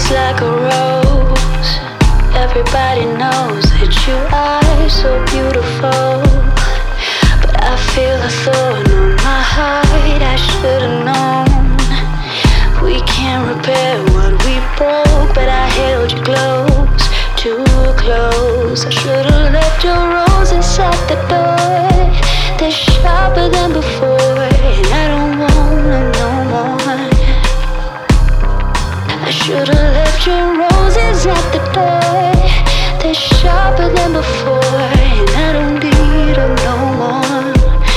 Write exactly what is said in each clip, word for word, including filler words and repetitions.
Just like a rose, everybody knows that you are so beautiful. But I feel a thorn on my heart, I should've known. We can't repair what we broke, but I held you close, too close. I should've left your roses at the door. They're sharper than before, and I don't want them no more. I should've left your roses at the door. They're sharper than before, and I don't need them no more.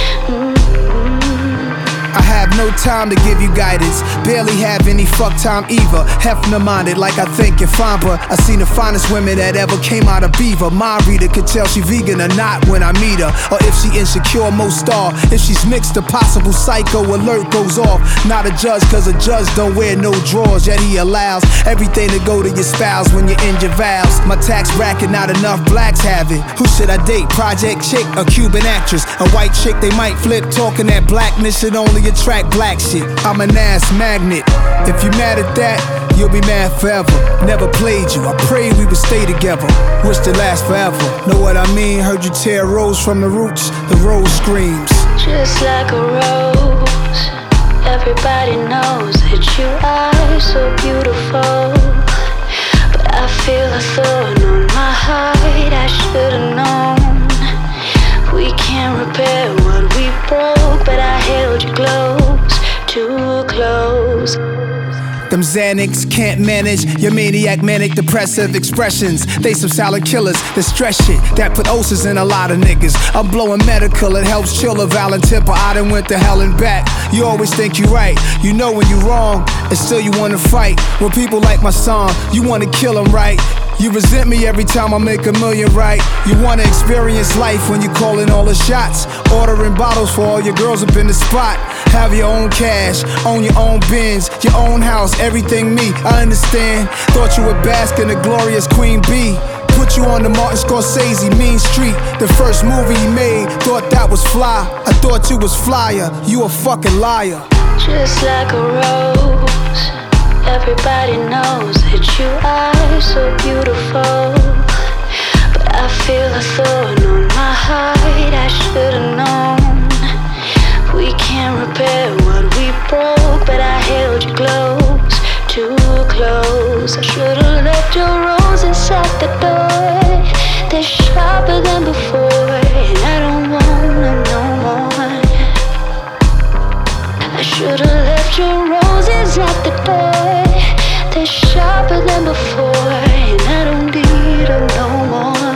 I have no time to give you guidance, barely have any fuck time either. Hefner minded like I think you're fine, but I seen the finest women that ever came out of Beaver. My reader could tell she vegan or not when I meet her, or if she insecure, most star. If she's mixed, a possible psycho alert goes off. Not a judge, cause a judge don't wear no drawers, yet he allows everything to go to your spouse when you're in your vows. My tax bracket, not enough blacks have it. Who should I date? Project chick, a Cuban actress, a white chick they might flip, talking that blackness should only attract black shit. I'm an ass magnet. If you mad at that, you'll be mad forever. Never played you, I prayed we would stay together. Wish to last forever. Know what I mean? Heard you tear a rose from the roots, the rose screams. Just like a rose, everybody knows that you are so beautiful. But I feel a thorn on my heart, I should've known. We can't repair what we broke, but I held you close, too close. Them Xanax can't manage your maniac, manic, depressive expressions. They some silent killers that stress shit, that put ulcers in a lot of niggas. I'm blowing medical, it helps chill a violent temper. I done went to hell and back. You always think you right, you know when you wrong, and still you wanna fight. When people like my song, you wanna kill them, right? You resent me every time I make a million, right? You wanna experience life when you callin' all the shots. Ordering bottles for all your girls up in the spot. Have your own cash, own your own Benz, your own house, everything me, I understand. Thought you would bask in the glorious Queen Bee. Put you on the Martin Scorsese, Mean Street, the first movie he made. Thought that was fly, I thought you was flyer. You a fucking liar. Just like a rose, everybody knows that you are so beautiful. But I feel a thorn on my heart, I should've known. We can't repair what we broke, but I held you close, too close. I should've left your roses at the door. They're sharper than before, and I don't want them no more. I should've left your roses at the door. They're sharper than before, and I don't need them no more.